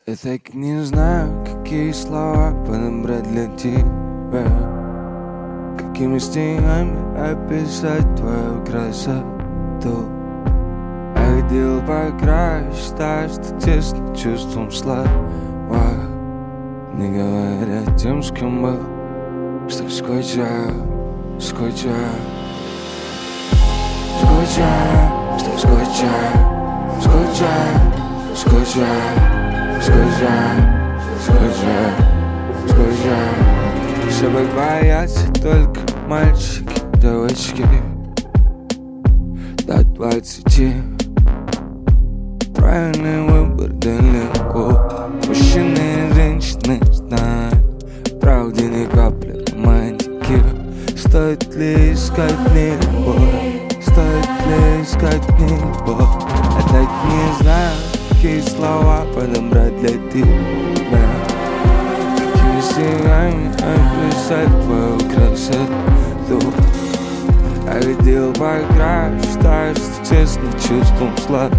Я так не знаю, какие слова подобрать для тебя, какими стихами описать твою красоту. Я хотел покрасить, что тесно чувством слова, не говоря тем, с кем был, что скучаю, скучаю, скучаю, что скучаю, скучаю, скучаю, скучаю, скучаю, скучаю. Ошибок боятся только мальчики, девочки до 20. Правильный выбор далеко. Мужчины и женщины знают, правде ни капли романтики. Стоит ли искать мне любовь? Стоит ли искать мне любовь? Я так не знаю, какие слова подобрать для тебя, какими стихами описать твою красоту. Я хотел покрасить так, что честно чувством слова,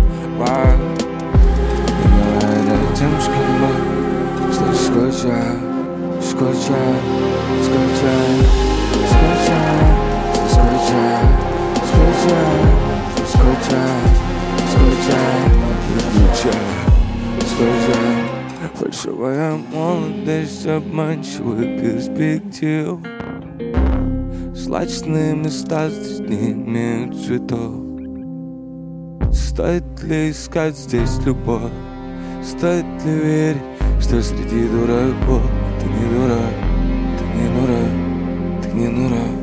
не говоря тем, с кем был, что скучаю, скучаю, скучаю, скучаю, скучаю, скучаю, скучаю, скучаю, скучаю, скучаю. Фальшивая молодость, обманчивая перспектива. Злачные места здесь не имеют цветов. Стоит ли искать здесь любовь? Стоит ли верить, что среди дураков ты не дурак, ты не дурак, ты не дурак?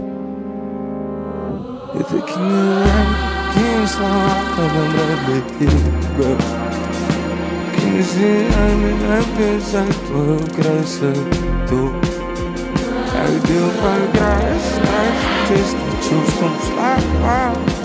Я так и не знаю, какие слова подобрать для тебя, какими стихами описать твою красоту. Я хотел покрасить так, честно чувством слова.